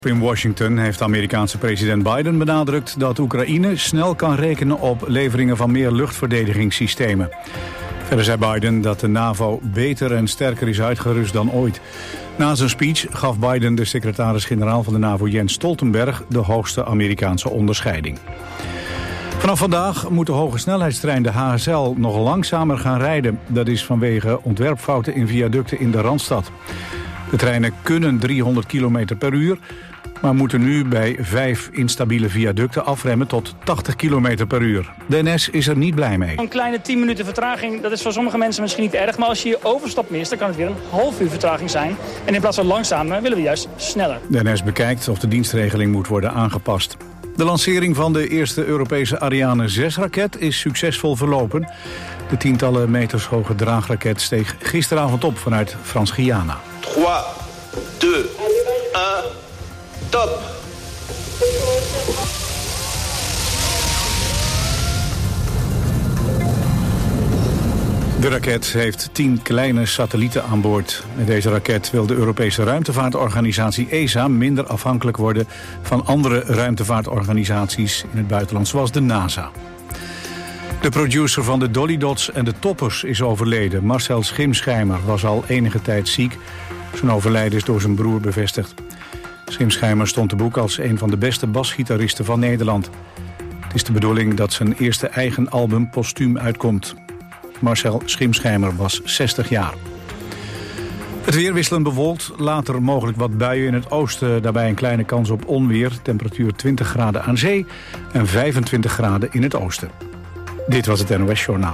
In Washington heeft Amerikaanse president Biden benadrukt dat Oekraïne snel kan rekenen op leveringen van meer luchtverdedigingssystemen. Verder zei Biden dat de NAVO beter en sterker is uitgerust dan ooit. Na zijn speech gaf Biden de secretaris-generaal van de NAVO Jens Stoltenberg de hoogste Amerikaanse onderscheiding. Vanaf vandaag moet de hogesnelheidstrein de HSL nog langzamer gaan rijden. Dat is vanwege ontwerpfouten in viaducten in de Randstad. De treinen kunnen 300 km per uur, maar moeten nu bij 5 instabiele viaducten afremmen tot 80 km per uur. De NS is er niet blij mee. Een kleine 10 minuten vertraging, dat is voor sommige mensen misschien niet erg, maar als je je overstap mist, dan kan het weer een half uur vertraging zijn. En in plaats van langzamer willen we juist sneller. De NS bekijkt of de dienstregeling moet worden aangepast. De lancering van de eerste Europese Ariane 6-raket is succesvol verlopen. De tientallen meters hoge draagraket steeg gisteravond op vanuit Frans-Guyana. 3, 2, 1, top! De raket heeft 10 kleine satellieten aan boord. Met deze raket wil de Europese ruimtevaartorganisatie ESA minder afhankelijk worden van andere ruimtevaartorganisaties in het buitenland, zoals de NASA. De producer van de Dolly Dots en de Toppers is overleden. Marcel Schimschijmer was al enige tijd ziek. Zijn overlijden is door zijn broer bevestigd. Schimschijmer stond te boek als een van de beste basgitaristen van Nederland. Het is de bedoeling dat zijn eerste eigen album postuum uitkomt. Marcel Schimschijmer was 60 jaar. Het weer wisselend bewolkt, later mogelijk wat buien in het oosten. Daarbij een kleine kans op onweer. Temperatuur 20 graden aan zee en 25 graden in het oosten. Dit was het NOS Journaal.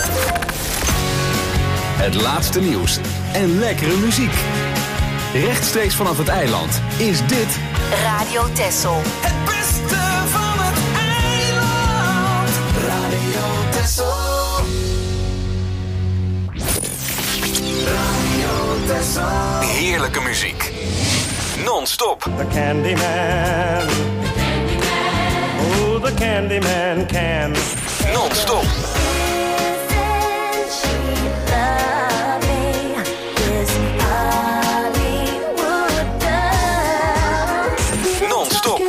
Het laatste nieuws en lekkere muziek. Rechtstreeks vanaf het eiland is dit Radio Texel. Het beste van het eiland. Radio Texel. Radio Texel. heerlijke muziek. Non-stop. The Candyman. Oh, the Candyman can. Non-stop. Non-stop.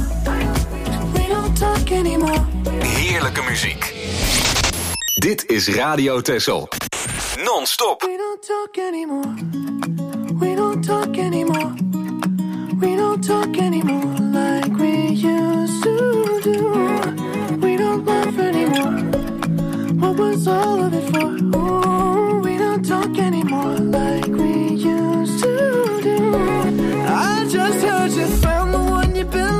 Heerlijke muziek. Dit is Radio Texel. Non-stop. We don't talk anymore. We don't talk anymore. We don't talk anymore like we used to do. We don't laugh anymore. What was all of it for? Oh, we don't talk anymore like we used to do. I just heard you found the one you've been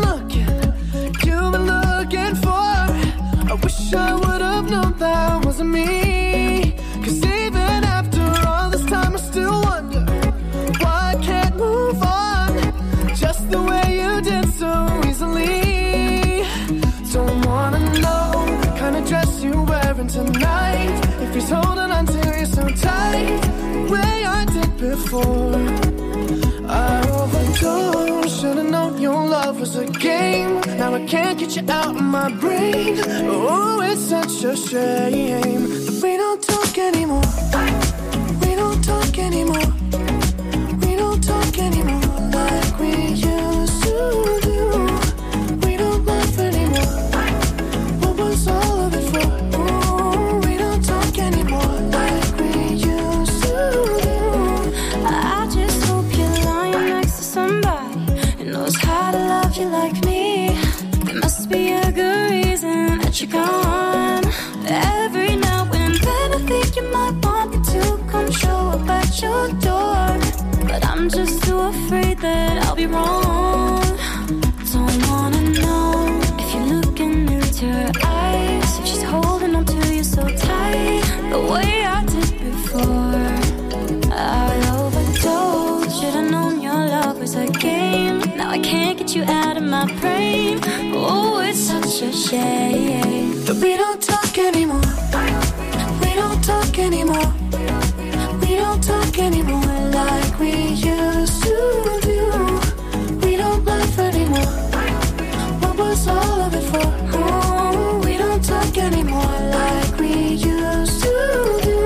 looking for. I wish I would have known that wasn't me. 'Cause even after all this time I still wonder why I can't move on just the way you did so easily. Don't wanna know the kind of dress you're wearing tonight, if he's holding on to you so tight, the way I did before. I overdosed, should've known your love was a game. Now I can't get you out of my brain. Oh, it's such a shame that we don't talk anymore. We don't talk anymore. We don't talk anymore like we used to do. We don't laugh anymore. What was all of it for? Oh, we don't talk anymore like we used to do. I just hope you're lying next to somebody who knows how to love you like me. There must be a good reason that you're gone. Every now and then I think you might want me to come show up at your door, but I'm just too afraid that I'll be wrong. Don't wanna know if you're looking into her eyes, if she's holding on to you so tight, the way I did before. I overdosed, should've known your love was a game. Now I can't get you out of my brain. Oh, it's such a shame that we don't talk anymore. We don't talk anymore. We don't talk anymore like we used to do. We don't laugh anymore. What was all of it for? Oh, we don't talk anymore like we used to do.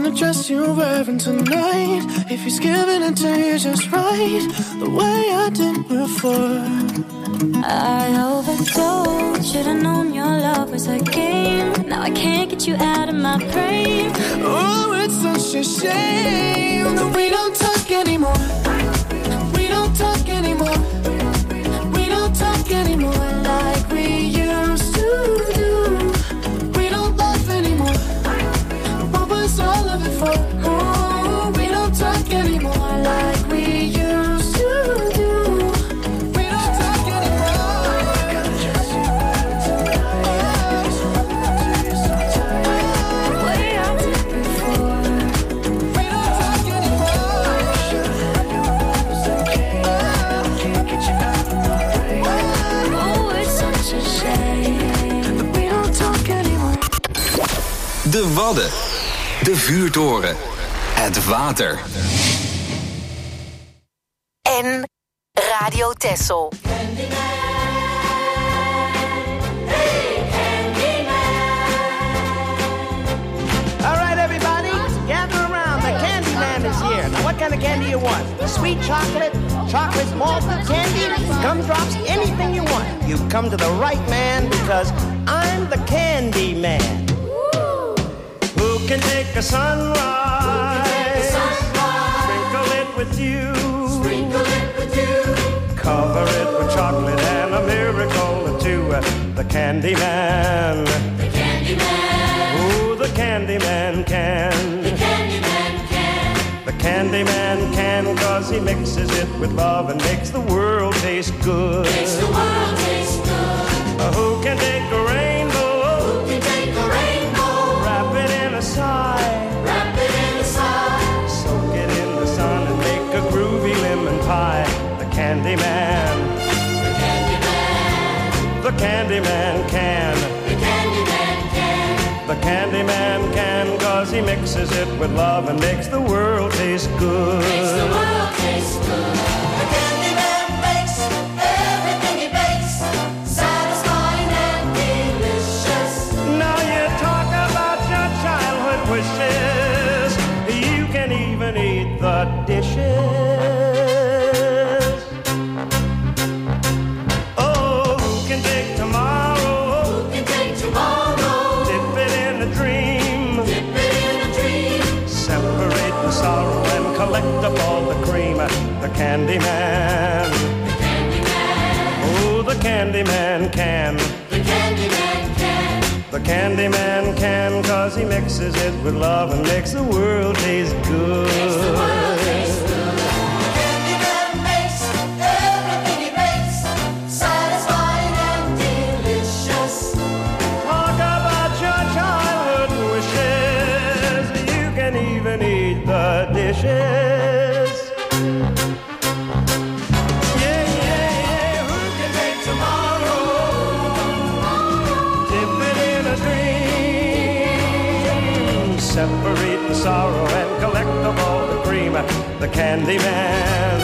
the dress you're wearing tonight. If he's giving it to you just right, the way I did before. I overdosed. Should've known your love was a game. Now I can't get you out of my brain. Oh, it's such a shame that we don't talk anymore. We don't talk anymore. We don't talk anymore like we used to do. We don't laugh anymore. What was all of it for? Oh, we don't talk anymore like we used to do. We don't talk anymore. Way I did before. We don't talk anymore. Oh, it's such a shame that we don't talk anymore. De Wadden. De vuurtoren. Het water. En Radio Texel. All right, everybody, gather around. The Candyman is here. Now, what kind of candy you want? Sweet chocolate, chocolate malted candy, gumdrops, anything you want. You've come to the right man because I'm the Candyman. Who can take a sunrise? Sprinkle it with you. Cover it with chocolate and a miracle or two. The Candyman. Ooh, the Candyman can. The Candyman can, 'cause he mixes it with love and makes the world taste good. Who can take a rainbow? Wrap it in a sigh. Soak it in the sun and make a groovy lemon pie. The Candyman. The Candyman can. The Candyman can, 'cause he mixes it with love and makes the world taste good. The Candyman makes everything he bakes satisfying and delicious. Now you talk about your childhood wishes. You can even eat the dishes. Oh, who can take tomorrow? Dip it in a dream. Separate the sorrow and collect up all the cream. The Candyman. Oh, the Candyman can. The Candyman can, 'cause he mixes it with love and makes the world taste good. The Candyman makes everything he bakes satisfying and delicious. Talk about your childhood wishes. You can even eat the dishes. Yeah, yeah, yeah. Who can take tomorrow? Dip it in a dream. Separate the sorrow and collect up all the cream. The Candyman.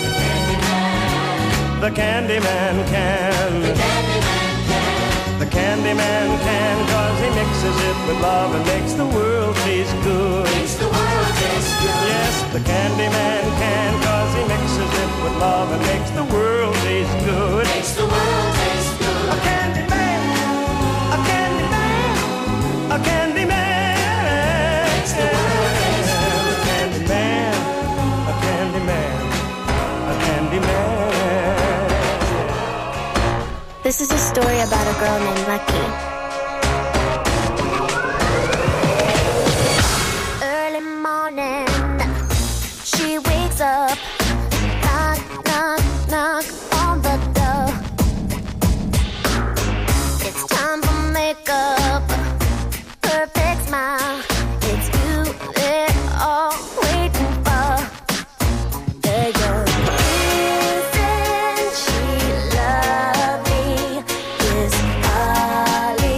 The Candyman can. The Candyman can, 'cause he mixes it with love and makes the world taste good. Yes, the Candyman can, 'cause he mixes it with love and makes the world taste good. A Candyman, a Candyman, a Candyman. A Candyman, a Candyman, a Candyman. This is a story about a girl named Lucky. Early morning, she wakes up, knock, knock, knock on the door. It's time for makeup, perfect smile. It's you they're all waiting for. There you go. Isn't she lovely? This Holly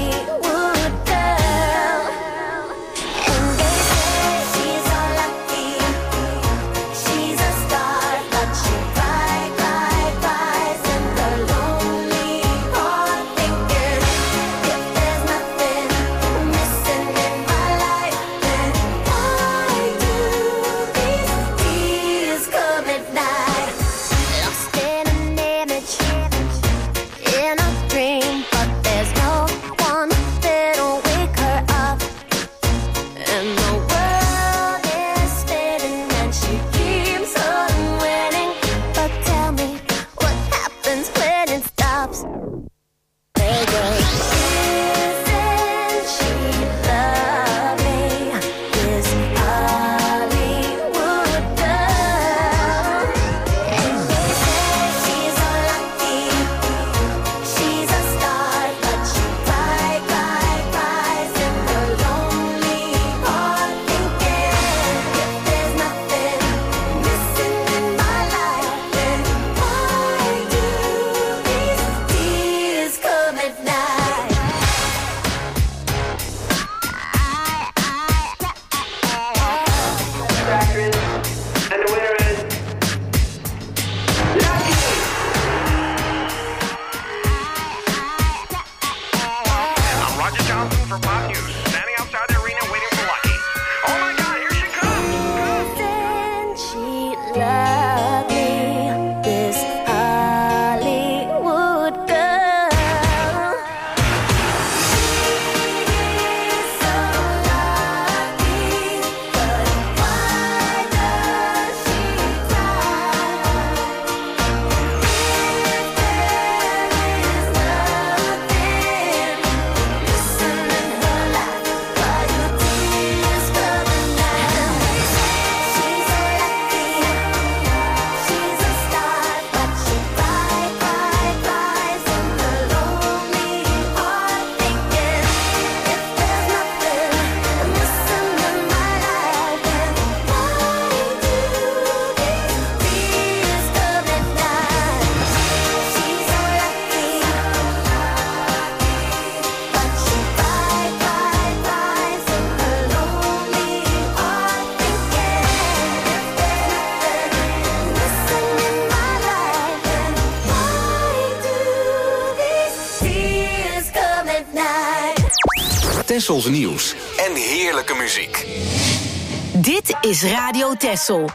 Tessels nieuws en heerlijke muziek. Dit is Radio Tessel.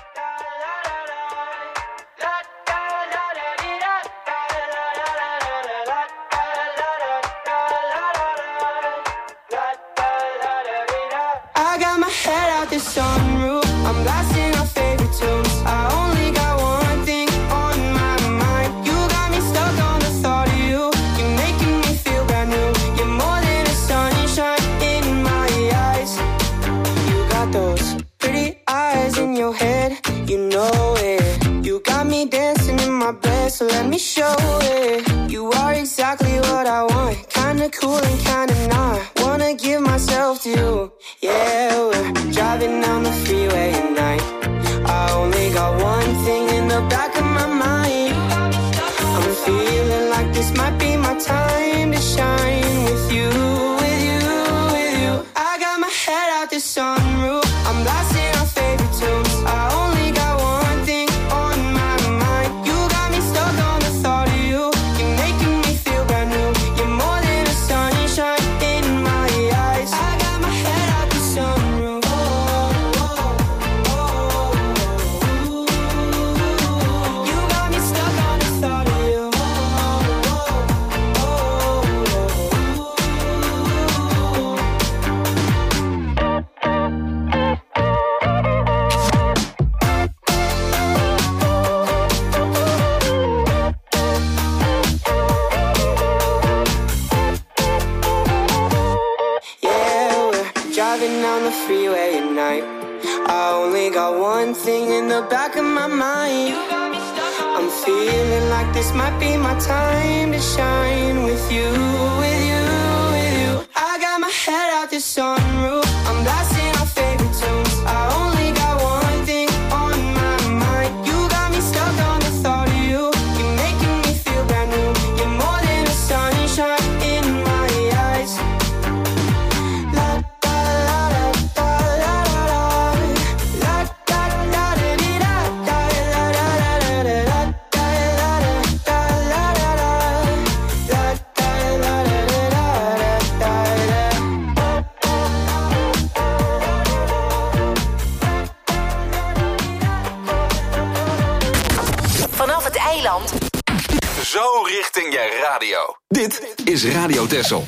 I got my head out the sunroof. I'm blasting our favorite tunes. I only got one thing on my mind. You got me stuck on the thought of you. You're making me feel brand new. You're more than a sunshine in my eyes. You got those pretty eyes in your head. You know it. You got me dancing in my bed, so let me show it. You are exactly what I want. Kinda cool and kinda not. Wanna give myself to you. Yeah, we're driving down the freeway at night. I only got one thing in the back of my mind. I'm feeling like this might be my time to shine with you, with you, with you. I got my head out the sunroof. I'm blasting our favorite tunes. I only got one thing on my mind. You got me stuck on the thought of you. You're making me feel brand new. You're more than a sunshine in my eyes. I got my head out the sunroof. You got me stuck on the thought of you. Yeah, we're driving down the freeway at night. I only got one thing in the back of my mind. I'm feeling like this might be my time to shine with you, with you, with you. I got my head out the sunroof. I'm blasting our favorite tunes. I only got one thing on my mind. You got me stuck on the thought of you. You're making me feel brand new. You're more than a sunshine in my eyes. La da la da la la la la da da da dee da da la la la la la da la da la la la la da la la la Vanaf het eiland. Zo richting je radio. Dit is Radio Tessel.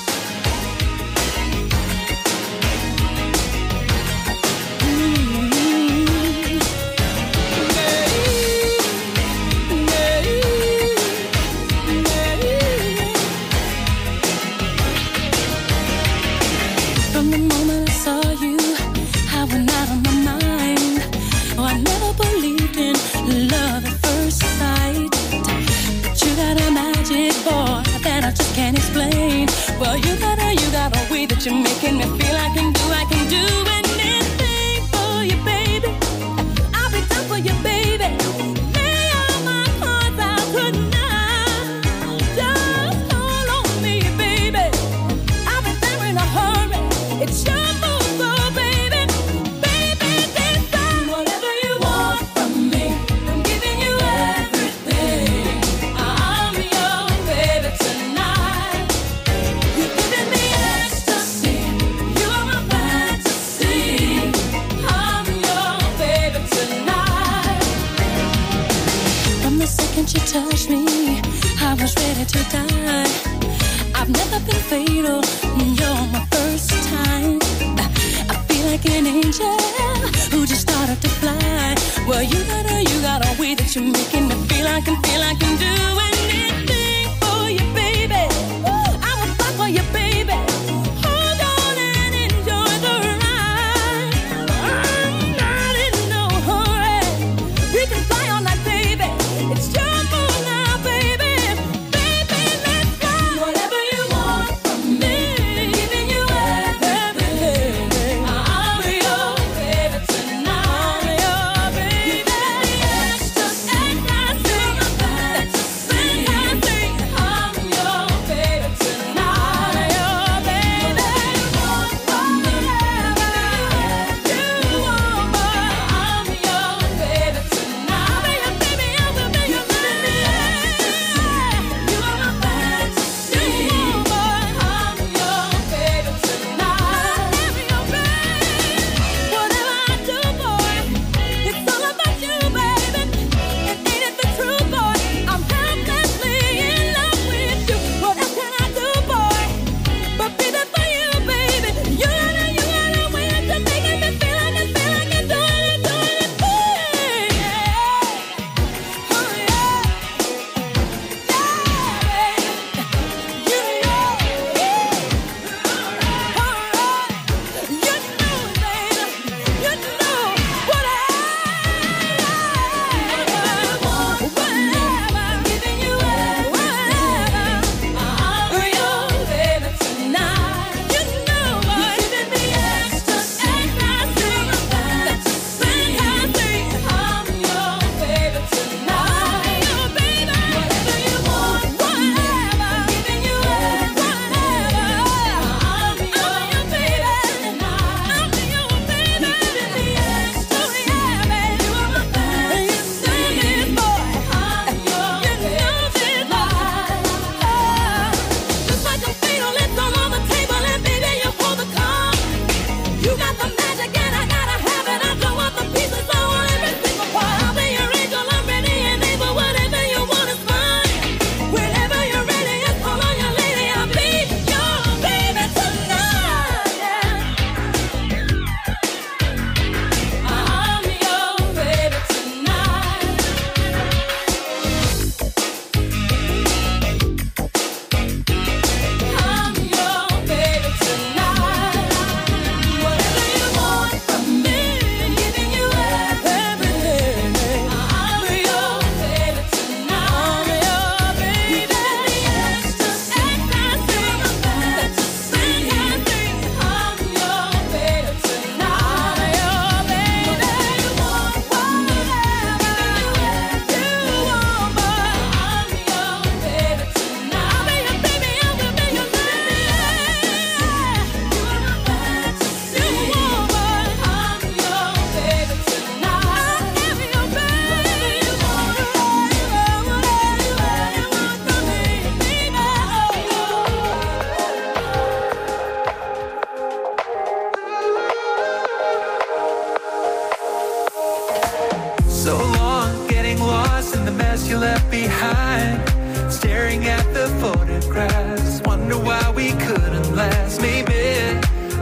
From the moment I saw you, I went out of my mind. Oh, I never believed in love at first sight. But you got a magic, boy, that I just can't explain. Well, you got a way that you're making me feel I can do anything for you, baby. I'll be done for you, baby. Lay all my cards out tonight. Just hold on me, baby. I'll be there in a hurry. It's your move, so baby, baby, this time. Whatever you want from me, I'm giving you everything. I'm your baby tonight. You're giving me ecstasy. You are my fantasy. I'm your baby tonight. From the second you touched me, I was ready to die. I've never been fatal. You're my first time. I feel like an angel who just started to fly. Well, you got a way that you're making me feel I can do anything for you, baby. I will fight for you, baby. Hold on and enjoy the ride. I'm not in no hurry. We can fly all night, baby. It's your move now, baby. Baby, let's fly. Whatever you want from me, giving you everything. I'm your baby tonight. I'm your baby. You got the ecstasy. You're my fantasy.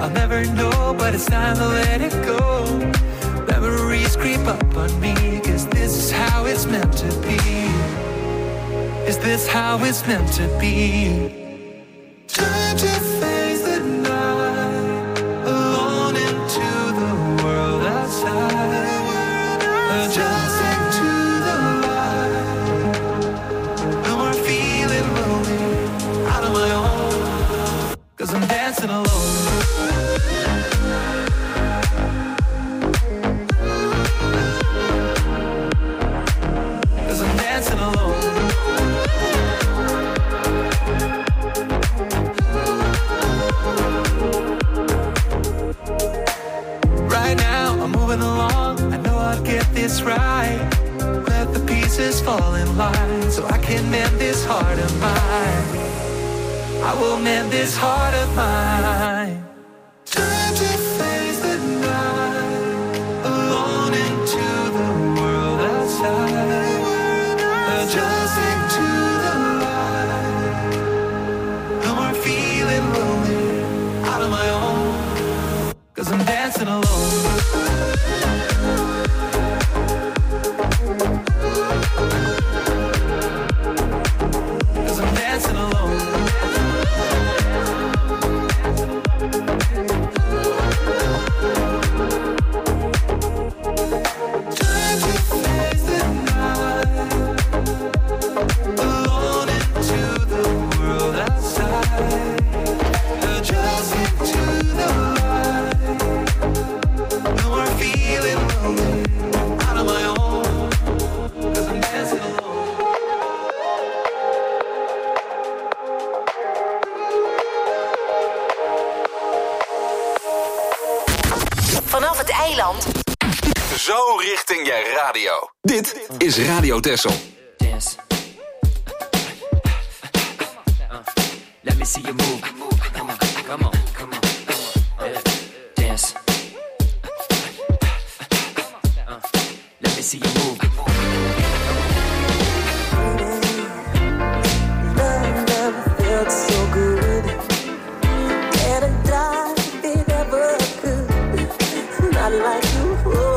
I'll never know, but it's time to let it go. Memories creep up on me, 'cause this is how it's meant to be. Is this how it's meant to be? Time to face the night, alone into the world outside. Adjusting to the light, no more feeling lonely, out on my own, 'cause I'm dancing alone. This right, let the pieces fall in line, so I can mend this heart of mine. I will mend this heart of mine. Time to face the night, alone into the world outside. Adjusting to the light, no more feeling lonely, out on my own, 'cause I'm dancing alone. Zo richting je radio. Dit is Radio Texel. Dance. Let me see you move. Come on, come on, come on. Dance. Let me see you move. Love never felt so good. Can't I die if it ever could? Not like you.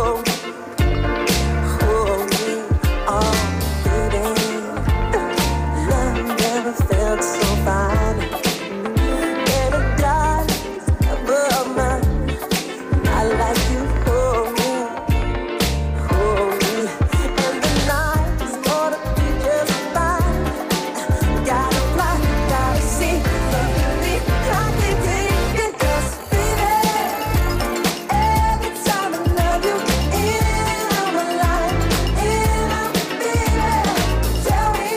Felt so fine, and it dies above mine. I like you, hold me, and the night is gonna be just fine. Gotta fly, gotta see, lovely, I can take it, 'cause baby, every time I love you, in on my life, in on baby, tell me.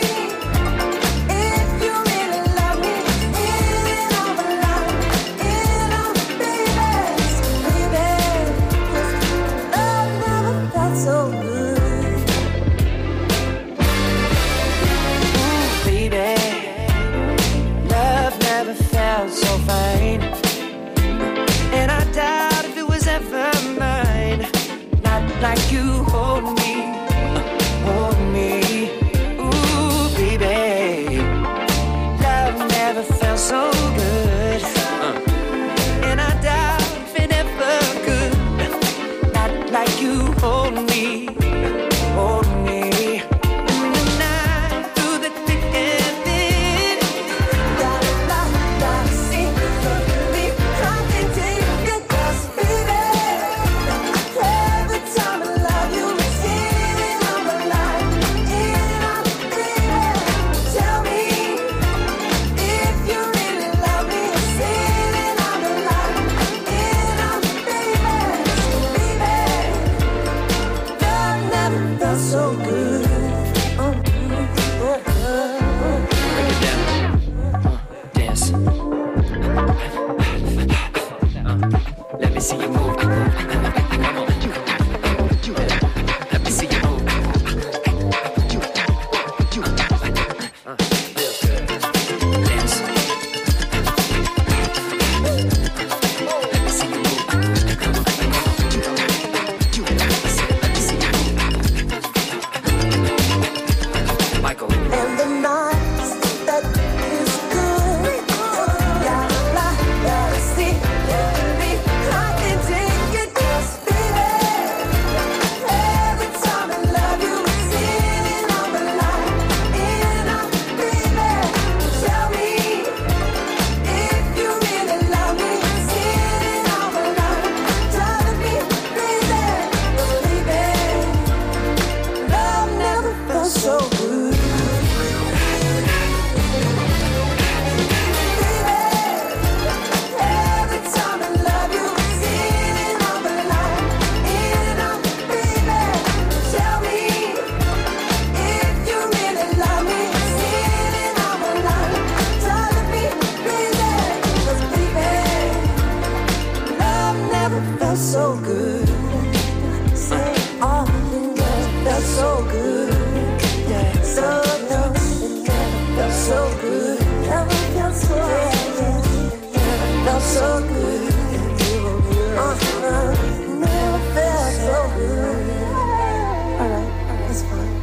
So good, baby. Love never felt so fine, and I doubt if it was ever mine. Not like you hold me, ooh, baby. Love never felt so good, and I doubt if it ever could. Not like you hold me. So good. Break it down. Dance. Let me see you move. Come on. Let me see you move. Dance. Let me see you move. Let me see you move. so good. Never felt so good. Never felt so good. Never felt so good. Alright, that's fine.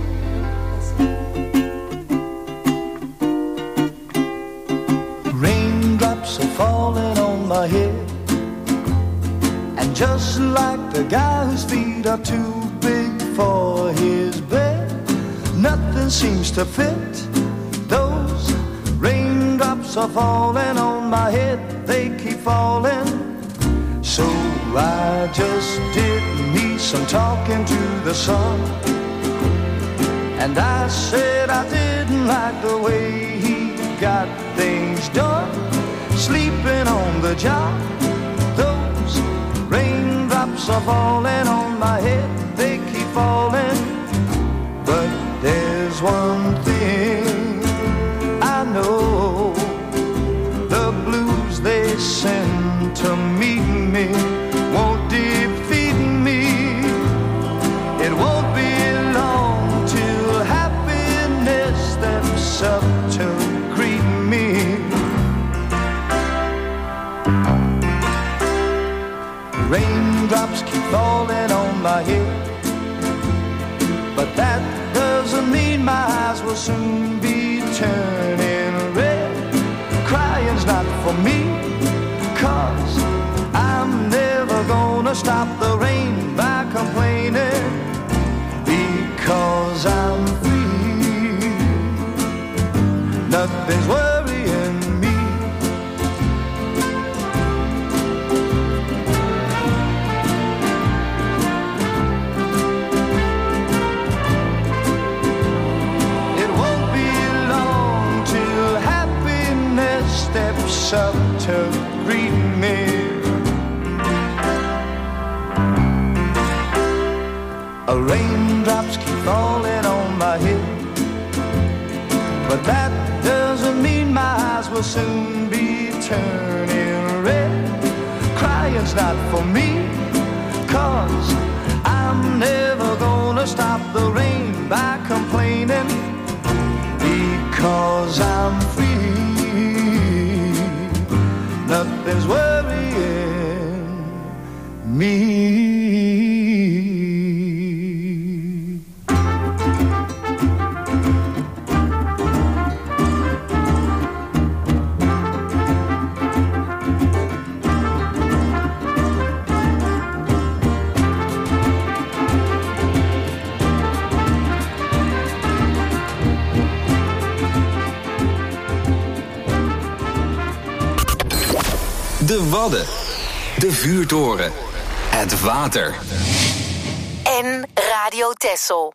Raindrops are falling on my head, and just like the guy whose feet are too big for his bed, nothing seems to fit. Those raindrops are falling on my head, they keep falling. So I just did me some talking to the sun, and I said I didn't like the way he got things done, sleeping on the job. Those raindrops are falling on my head, they keep falling. But there's one thing I know, the blues they send to meet me won't defeat me. It won't be long till happiness steps up to greet me. Raindrops keep falling on my head, but that doesn't mean my eyes will soon be turning red. Crying's not for me, 'cause I'm never gonna stop the rain by complaining, because I'm free. Nothing's worrying me. It won't be long till happiness steps up to greet me. Raindrops keep falling on my head, but that doesn't mean my eyes will soon be turning red. Crying's not for me, 'cause I'm never gonna stop the rain by complaining, because I'm free. Nothing's worrying me. De Wadden, de vuurtoren, het water. En Radio Texel.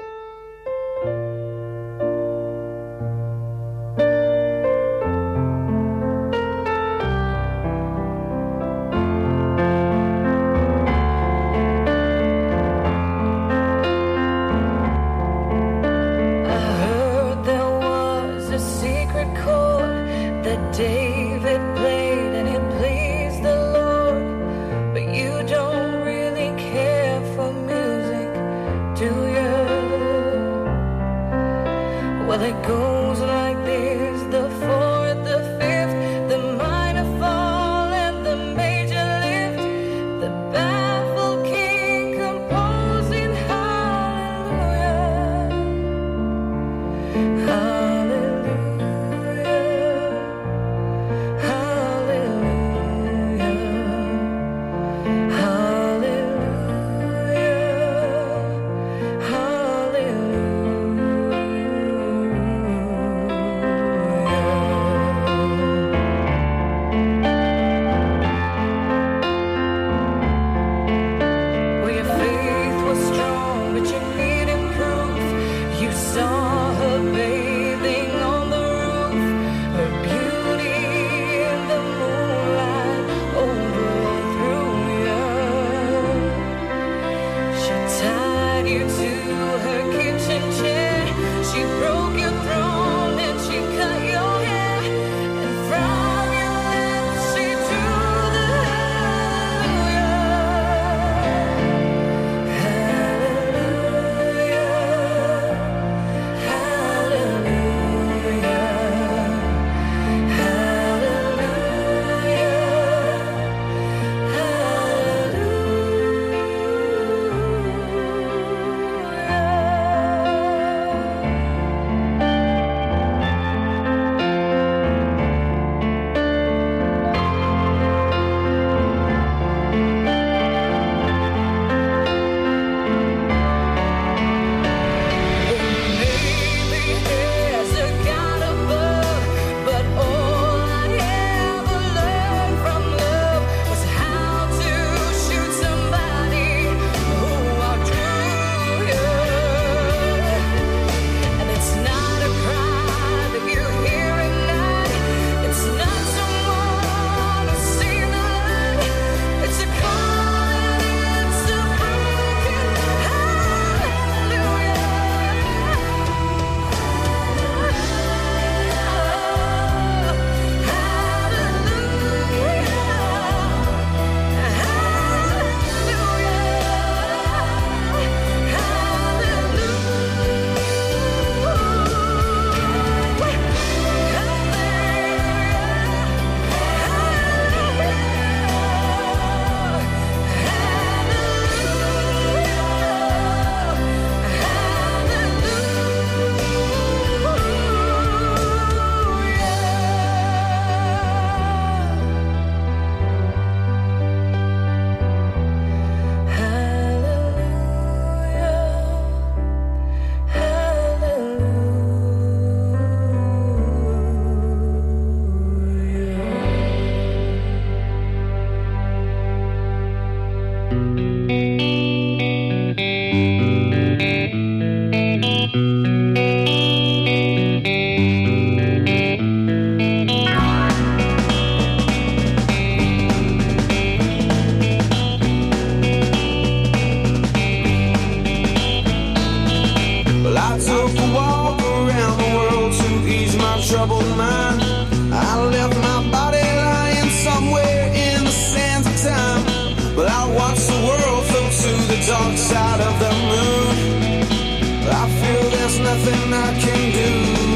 troubled mind. I left my body lying somewhere in the sands of time. But I watched the world float to the dark side of the moon. I feel there's nothing I can do.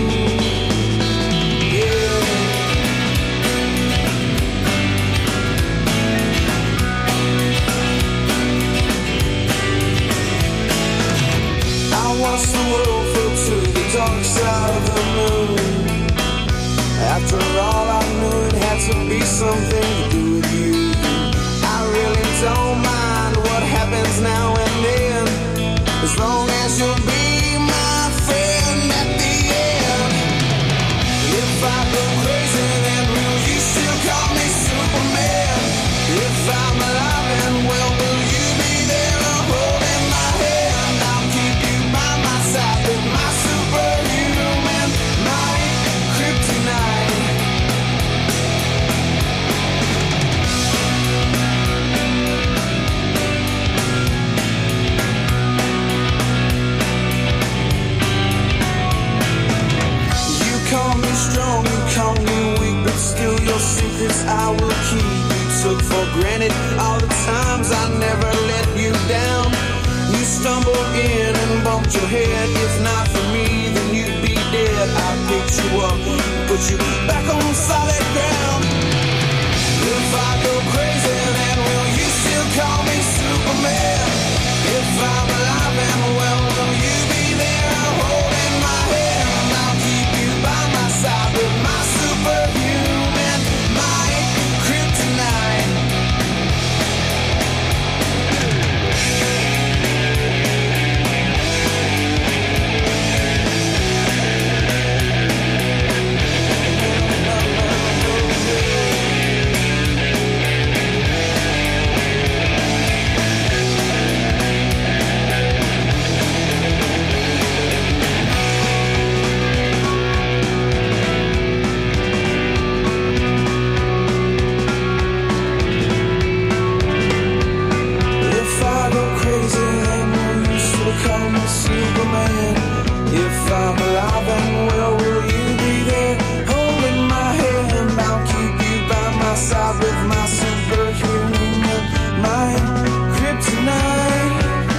Yeah. I watched the world float to the dark side of the moon. After all, I knew it had to be something to do with you. I really don't mind what happens now and then, as long as you'll be my friend at the end. If I go crazy, then will you still call me Superman? If I'm alive and well, will you be there holding my hand? I'll keep you by my side with my superhuman, my kryptonite. Call me strong, you call me weak, but still your secrets I will keep. You took for granted all the times I never let you down. You stumbled in and bumped your head. If not for me, then you'd be dead. I picked you up, put you back on solid ground. If I go crazy, then will you still call me Superman? If I'm alive and well, will you be there holding my hand? I'll keep you by my side with my superhuman, my kryptonite. Call me Superman. If I'm alive and well, will you be there holding my hand? I'll keep you by my side with my superhuman, my kryptonite.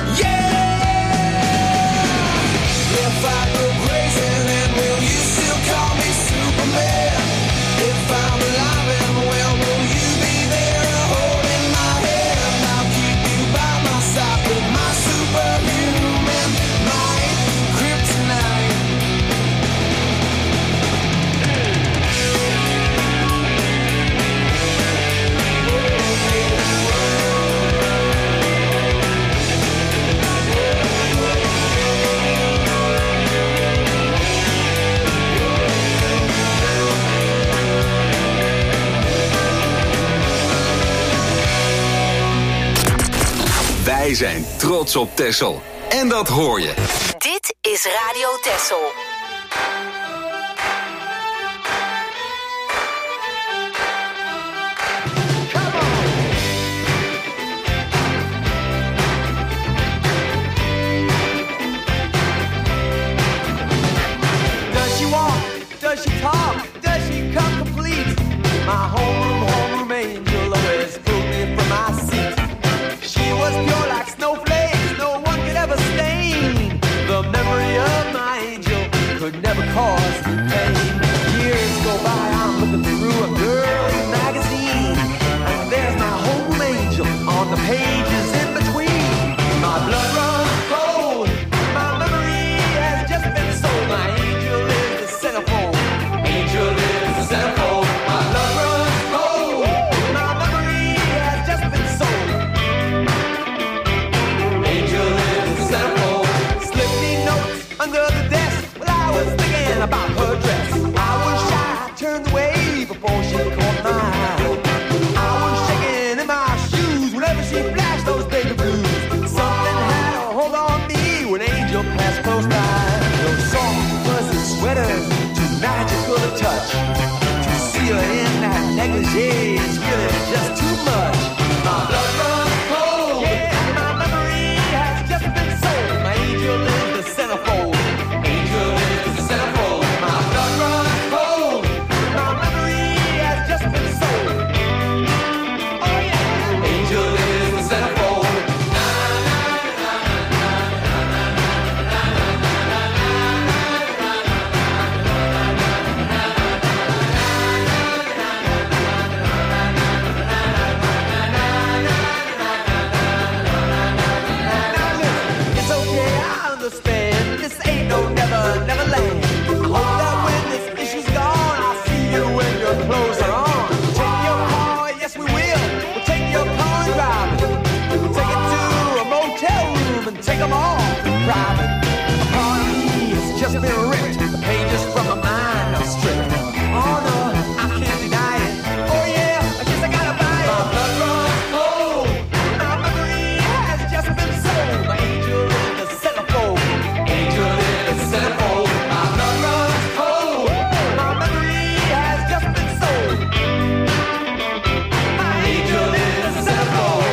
Yeah! If I go crazy, then will you still call me Superman? If I'm alive and well, will you be there holding my hand? I'll keep you by my side with my superhuman, my kryptonite. Wij zijn trots op Texel. En dat hoor je. Dit is Radio Texel. Does she walk? Does she talk? Does she come complete? My homeroom angel always pulled me from my seat. She was pure like snowflakes, no one could ever stain the memory of my angel. room and take them all in private. A part of me has just been ripped. The pages from my mind are stripped. Oh no, I can't deny it. Oh yeah, I guess I gotta buy it. My blood runs cold. My memory has just been sold. My angel in the centerfold. Angel in the centerfold. My blood runs cold. My memory has just been sold. My angel in the centerfold.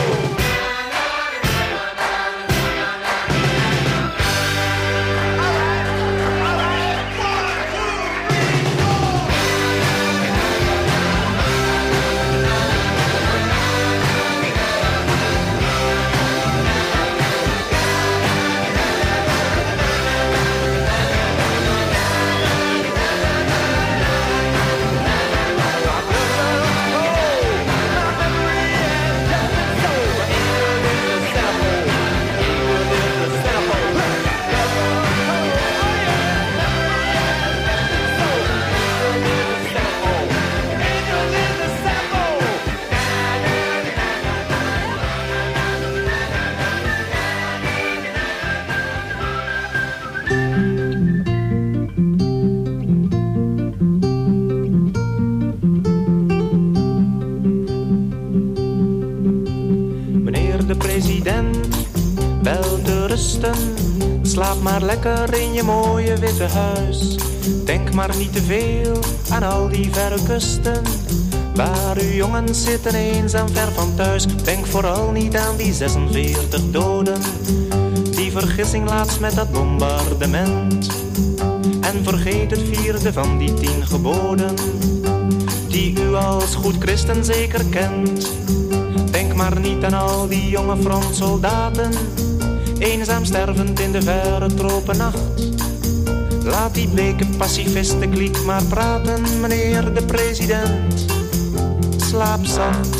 Meneer de president, wel te rusten. Slaap maar lekker in je mooie witte huis. Denk maar niet te veel aan al die verre kusten, waar uw jongens zitten eenzaam ver van thuis. Denk vooral niet aan die 46 doden, die vergissing laatst met dat bombardement. En vergeet het 4e van die 10 geboden, die u als goed christen zeker kent. Denk maar niet aan al die jonge frontsoldaten, eenzaam stervend in de verre tropennacht. Laat die bleke pacifistenkliek maar praten, meneer de president. Slaap zacht.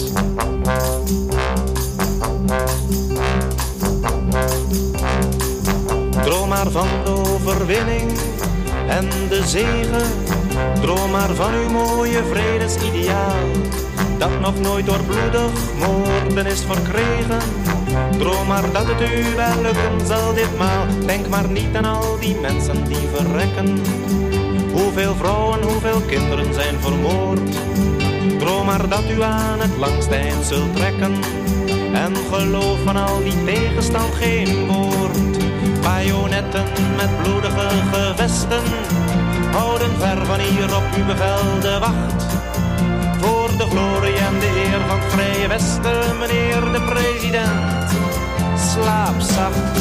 Droom maar van de overwinning en de zegen. Droom maar van uw mooie vredesideaal, dat nog nooit door bloedig moorden is verkregen. Droom maar dat het u wel lukken zal ditmaal. Denk maar niet aan al die mensen die verrekken. Hoeveel vrouwen, hoeveel kinderen zijn vermoord. Droom maar dat u aan het langste eind zult trekken. En geloof van al die tegenstand geen woord. Bajonetten met bloedige gewesten houden ver van hier op uw bevel de wacht. Voor de glorie en de eer van het Vrije Westen, meneer de president. Slaap zacht.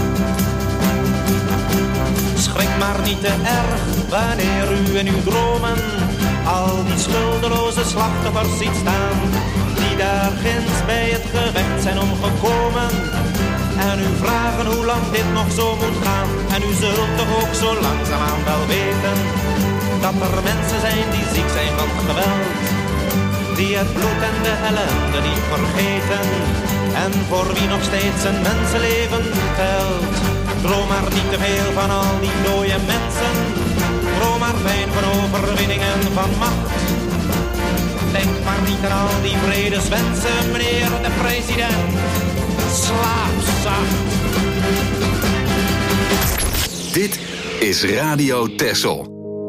Schrik maar niet te erg wanneer u in uw dromen al die schuldeloze slachtoffers ziet staan, die daar ginds bij het gevecht zijn omgekomen. En u vragen hoe lang dit nog zo moet gaan. En u zult toch ook zo langzaamaan wel weten dat er mensen zijn die ziek zijn van geweld, die het bloed en de ellende niet vergeten, en voor wie nog steeds een mensenleven telt. Droom maar niet te veel van al die dode mensen. Droom maar fijn van overwinning en van macht. Denk maar niet aan al die vredeswensen, meneer de president. Slaap zacht. Dit is Radio Texel.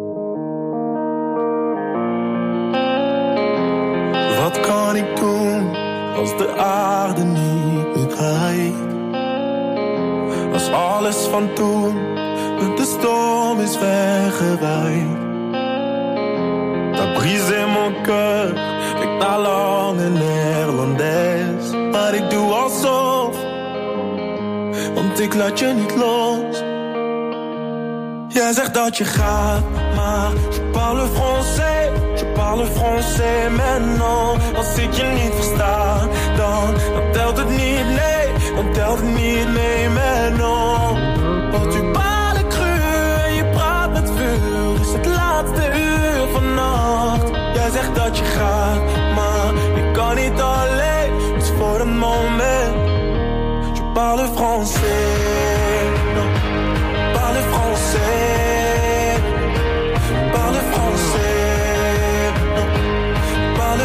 Wat kan ik doen als de aarde niet meer draait? Als alles van toen met de storm is weggewaaid. T'as brisé mon cœur, ik taal lang in Nederlands. Maar ik doe alsof, want ik laat je niet los. Jij zegt dat je gaat, maar je parle français. Je parle français maintenant. Als ik je niet versta, dan telt het niet, nee. Dan telt het niet, nee, maintenant. Want tu parles cru en je praat met vuur. Is het laatste uur vannacht. Jij zegt dat je gaat, maar ik kan niet alleen. Dus voor een moment. Je parle français, non. Parle français. Parle français, non. Parle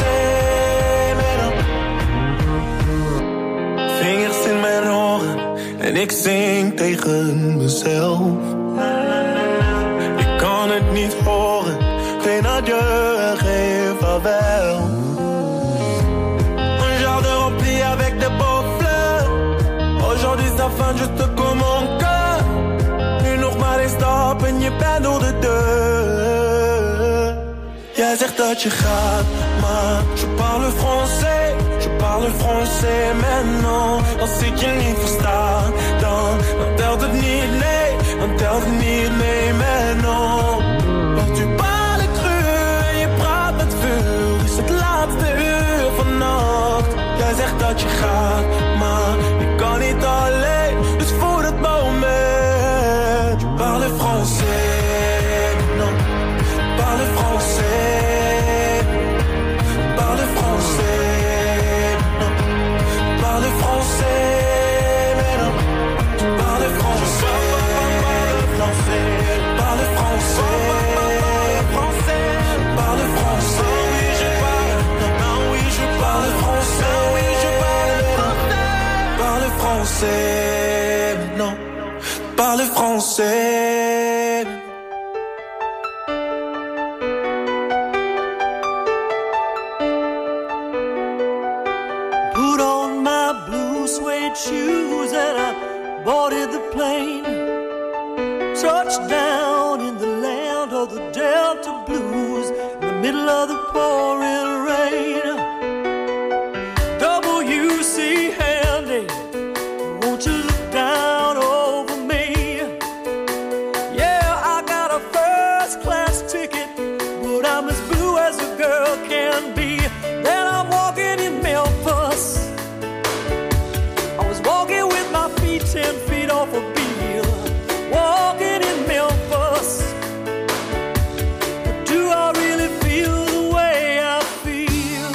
français, mais non. Vingers in mijn oren, En ik zing tegen mezelf. Ik kan het niet horen. Geen adieu, geen vaarwel. Un jardin rempli avec de beaux fleurs. Aujourd'hui ça fin juste comme mon cœur. Nu nog maar één stap en je bent door de deur. Jij zegt dat je gaat, maar je parle français. Je parle français maintenant. Als ik je niet versta, dan telt het niet, nee. Dan telt het niet, nee, maintenant. Want tu parles cru en je praat met vuur. Is het laatste uur vannacht. Jij zegt dat je gaat, maar ik kan niet alleen. Dus voor het moment. Je parle français, non. Parle français. Parle français, non. Parle français, mais non. Parle français. Parle français. Parle français. Oui, je parle. Non, oui, je parle français. Oui, je parle. Parle français, non. Parle français. Put on my blue suede shoes and I boarded the plane. Touchdown in the land of the Delta Blues, in the middle of the pouring rain. W.C. Handy, won't you look down over me? Yeah, I got a first class ticket, but I'm as blue as a girl can be. Then I'm walking in Memphis. I was walking with my feet 10 feet off a beam. Walking in Memphis. But do I really feel the way I feel?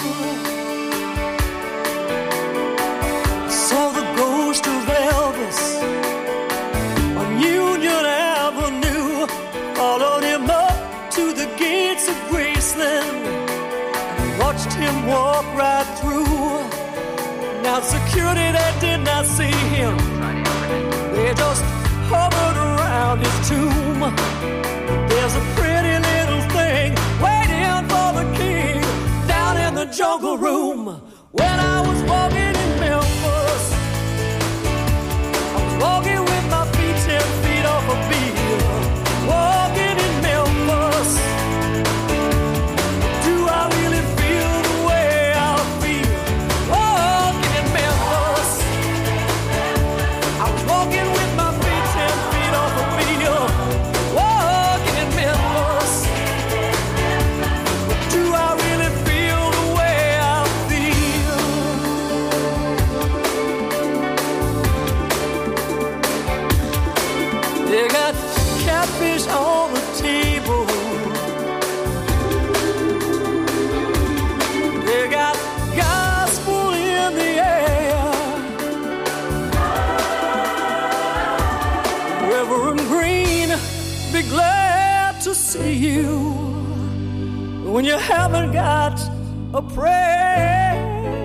I saw the ghost of Elvis on Union Avenue. Followed him up to the gates of Graceland and watched him walk right through. Now security, they did not see him. They just hovered around his tomb. There's a pretty little thing waiting for the king down in the jungle room. When I was walking in Memphis, I was walking with my feet 10 feet off a beam. Walking in Memphis. Do I really feel the way I feel? Walking in Memphis. I was walking with my feet 10 feet off a beam. Walking in Memphis. Do I really feel the way I feel? They got catfish on the table. They got gospel in the air. Reverend Green, be glad to see you when you haven't got a prayer.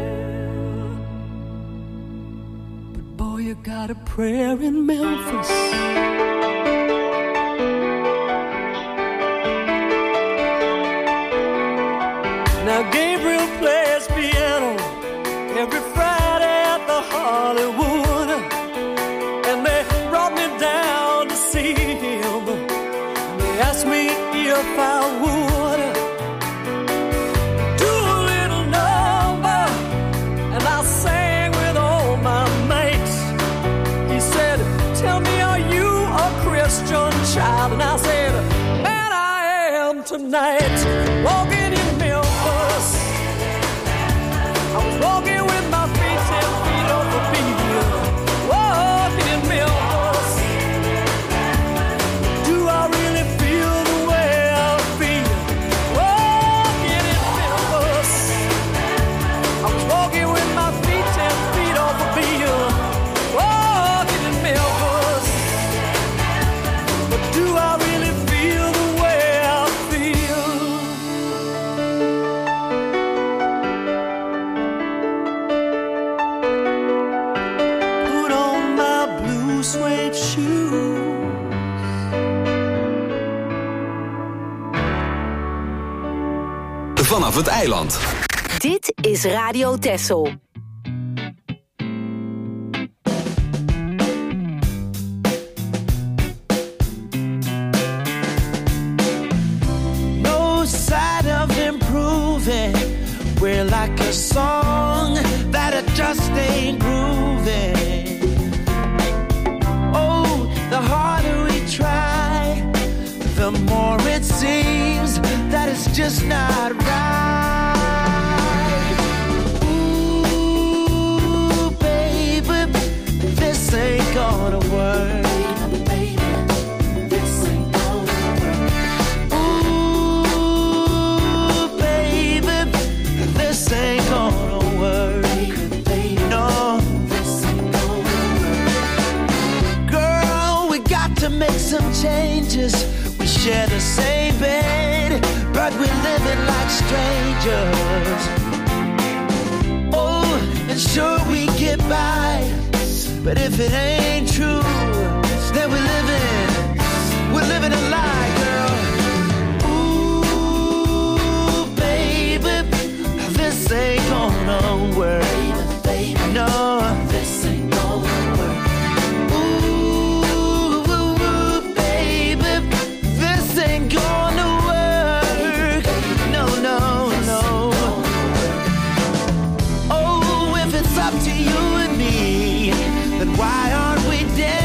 But boy, you got a prayer in Memphis. Now Gabriel plays piano every Friday at the Hollywood, and they brought me down to see him. They asked me if I would do a little number, and I sang with all my mates. He said, "Tell me, are you a Christian child?" And I said, "Man, I am tonight." Walking in Memphis, I was walking with my feet 10 feet off the beam. Walking in Memphis. Do I really feel the way I feel? Walking in Memphis. I was walking with my feet 10 feet off the beam. Walking in Memphis. But do I really feel the way I feel? vanaf het eiland. Dit is Radio Texel. No sign of improving. We're like a song that it just ain't grooving. Oh, the harder we try, the more it seems that it's just not right. Ooh, baby, this ain't gonna work. Ain't gonna work. No, this ain't gonna work. Girl, we got to make some changes. We share the same bed, but we're living like strangers. Oh, and sure we get by, but if it ain't true, then we're living a lie, girl. This ain't gonna work. No, this ain't gonna work. Ooh, baby, this ain't gonna work. No, no, no. Oh, if it's up to you and me, then why aren't we dead?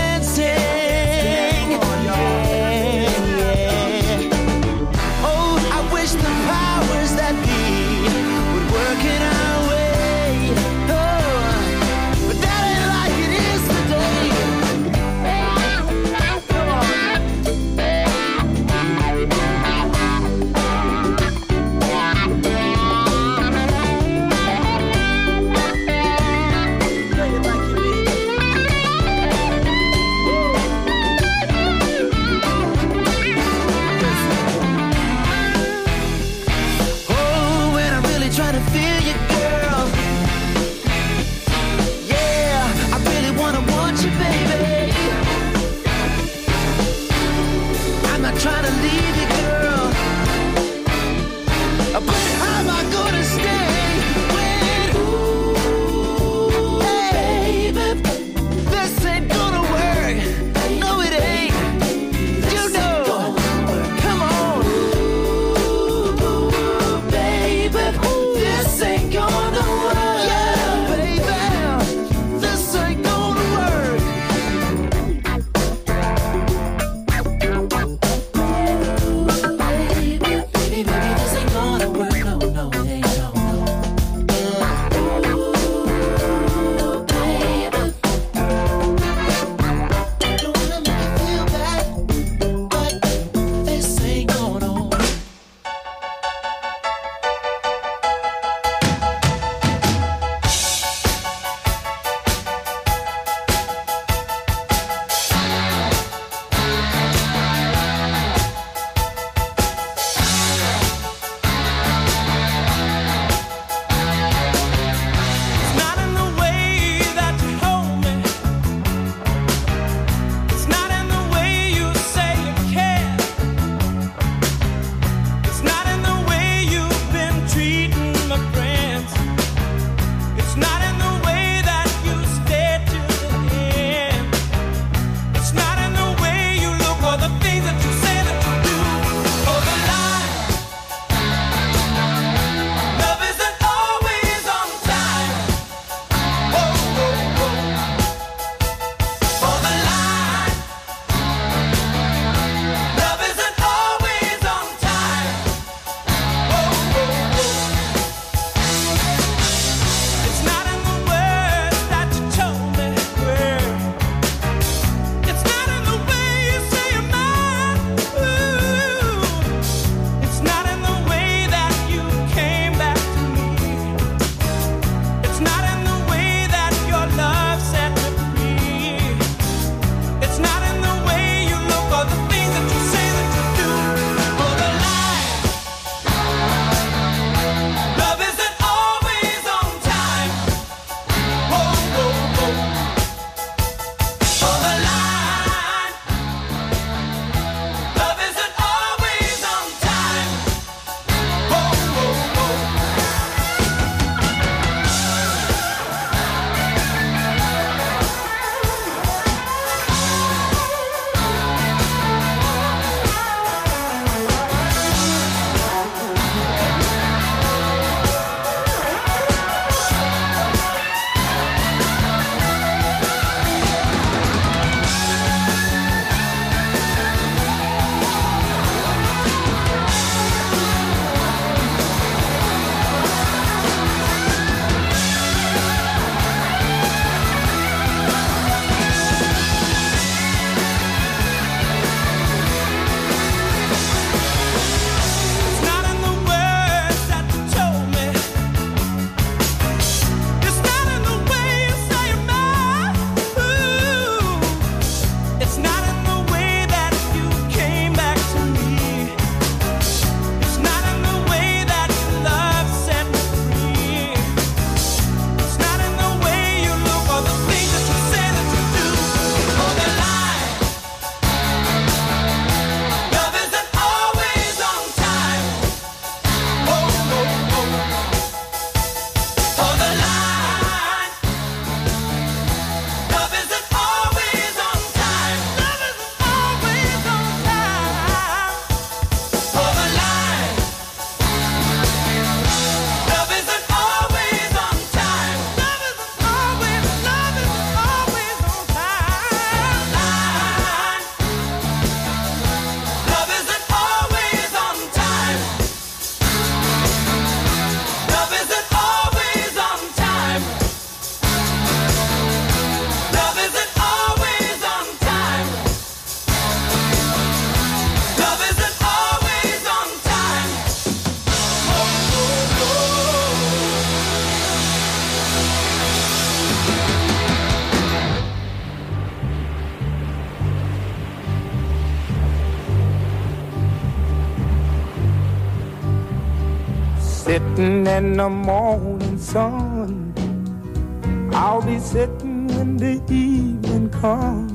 sitting in the morning sun. I'll be sitting when the evening comes,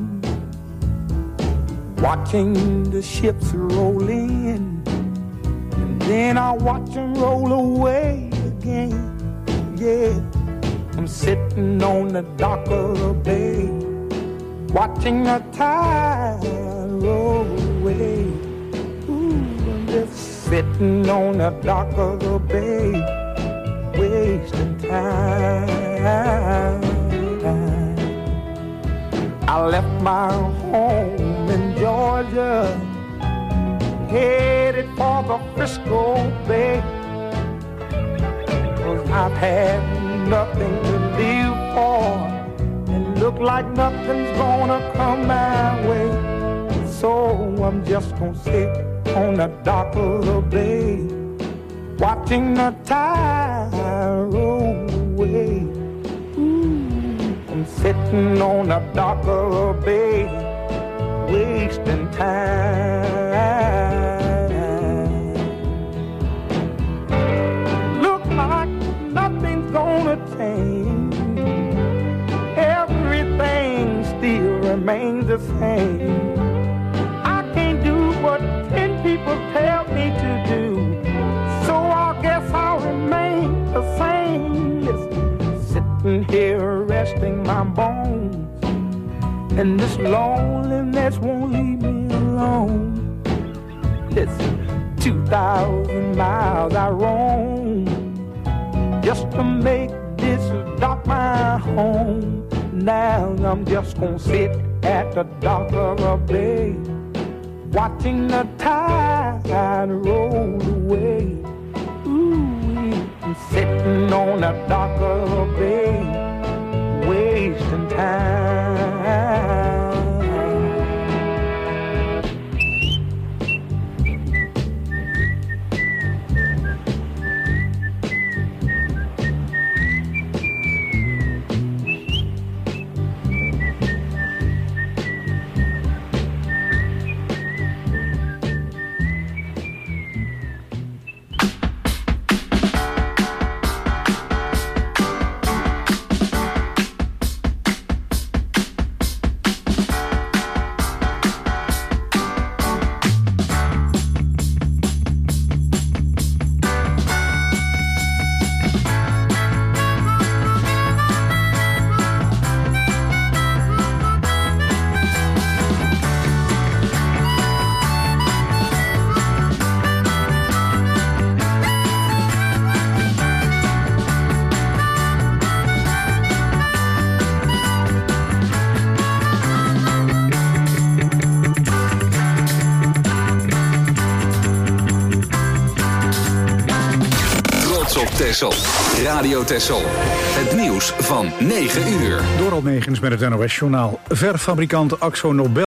watching the ships roll in, and then I'll watch them roll away again. Yeah, I'm sitting on the dock of the bay, watching the tide roll away. Ooh, I'm just sitting on the dock of the bay, wasting time. I left my home in Georgia, headed for the Frisco Bay, 'cause I've had nothing to live for, and look like nothing's gonna come my way. So I'm just gonna sit on the dock of the bay, watching the tide roll away. I'm sitting on the dock of the bay, wasting time. Look like nothing's gonna change, everything still remains the same. I can't do what 10 people tell me to do, so I guess I'll remain the same. Listen, sitting here resting my bones, and this loneliness won't leave me alone. Listen, 2,000 miles I roam just to make this dock my home. Now I'm just gonna sit at the dock of a bay, watching the tide roll away. Ooh, I'm sitting on the dock of a bay, wasting time. Texel. Radio Texel. Het nieuws van 9 uur. Door Almegens met het NOS-journaal. Verfabrikant Akzo Nobel